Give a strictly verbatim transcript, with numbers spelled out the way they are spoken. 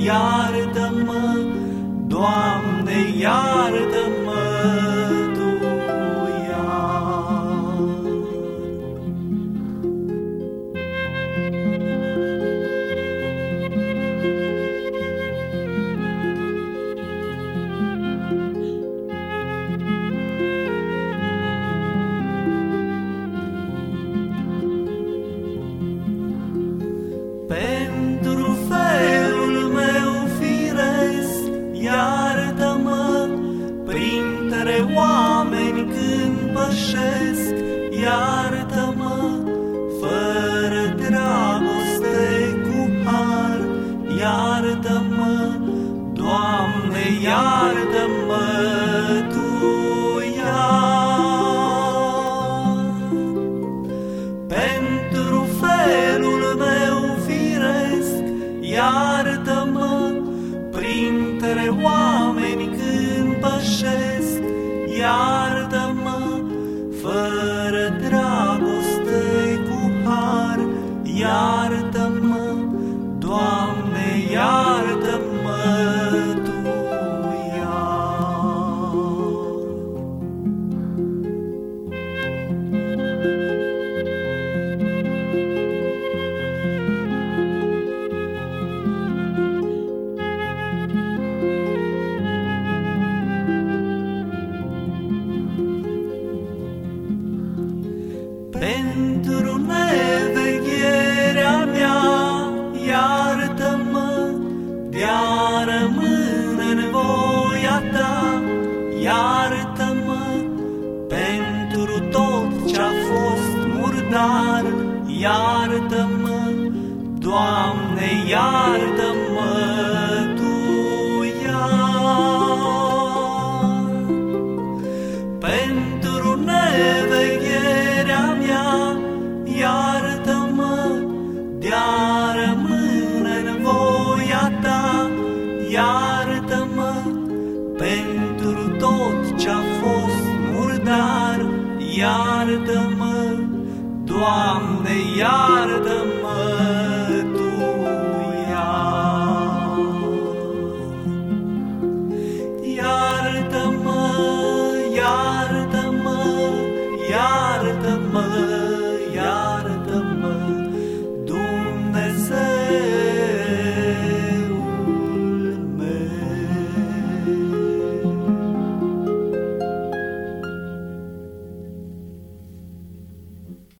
iartă-mă, Doamne, iartă-mă Tu iar. Pentru felul meu firesc, iartă-mă, printre oameni când pășesc, iartă-mă, fără dragoste cu har, iartă-mă, Doamne, iartă-mă Tu iar. Pentru felul meu firesc, iartă-mă, printre oameni când pășesc, iartă-mă, fără dragoste cu har, iartă-mă, Doamne, iartă-mă Tu iar. Pentru nevegherea mea, iartă-mă, de-a rămâne în voia Ta, iartă-mă, pentru tot ce-a fost murdar, iartă-mă, Doamne, iartă-mă Tu iar. Pentru nevegherea mea, iartă-mă, de-a rămâne în voia Ta, iartă-mă, pentru tot ce-a fost murdar, iartă-mă, Doamne, iartă-mă.